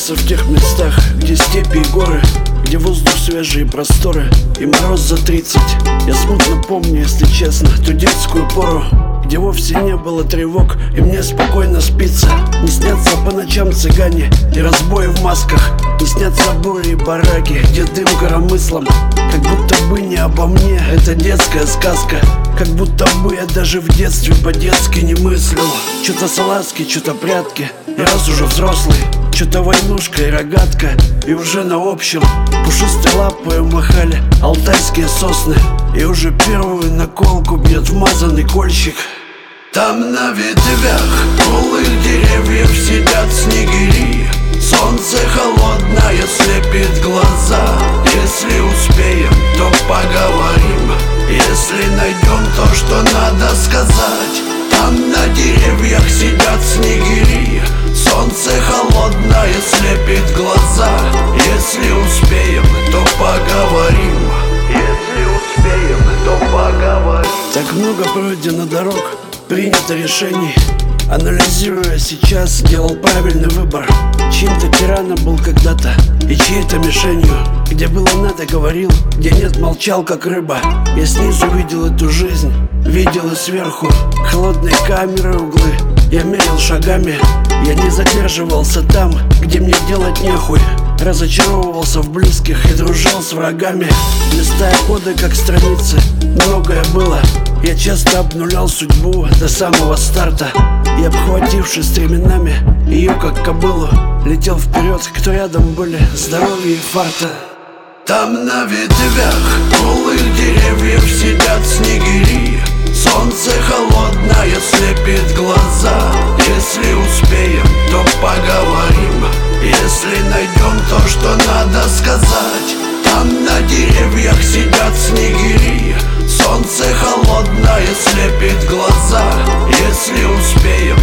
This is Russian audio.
остаться в тех местах, где степи и горы, где воздух свежий и просторы, и мороз за 30. Я смутно помню, если честно, ту детскую пору, где вовсе не было тревог, и мне спокойно спится. Не снятся по ночам цыгане и разбои в масках, не снятся бури и бараки, где дым коромыслом. Как будто бы не обо мне, это детская сказка. Как будто бы я даже в детстве по-детски не мыслил. Чё-то салазки, чё-то прятки, и раз уже взрослый. Чё-то войнушка и рогатка, и уже на общем пушистой лапой махали алтайские сосны, и уже первую наколку бьет вмазанный кольщик. Там на ветвях голых деревьев сидят снегири. Солнце холодное слепит глаза. Если успеем, то поговорим. Если найдем то, что надо сказать. Там на деревьях сидят снегири. Солнце холодное слепит глаза. Если успеем, то поговорим. Если успеем, то поговорим. Так много пройдено дорог, принято решений. Анализируя сейчас, сделал правильный выбор. Чьим-то тираном был когда-то и чьей-то мишенью. Где было надо, говорил, где нет, молчал, как рыба. Я снизу видел эту жизнь, видел и сверху. Холодные камеры, углы, я мерил шагами. Я не задерживался там, где мне делать нехуй. Разочаровывался в близких и дружил с врагами. Листая коды, как страницы, многое было. Я часто обнулял судьбу до самого старта. И, обхватившись стременами, ее как кобылу, летел вперед, кто рядом были, здоровья и фарта. Там на ветвях голых деревьев сидят снегири. Солнце холодное слепит глаза. Если успеем, то поговорим. Если найдем то, что надо сказать. Там на деревьях сидят снегири. Солнце холодное слепит глаза. Если успеем,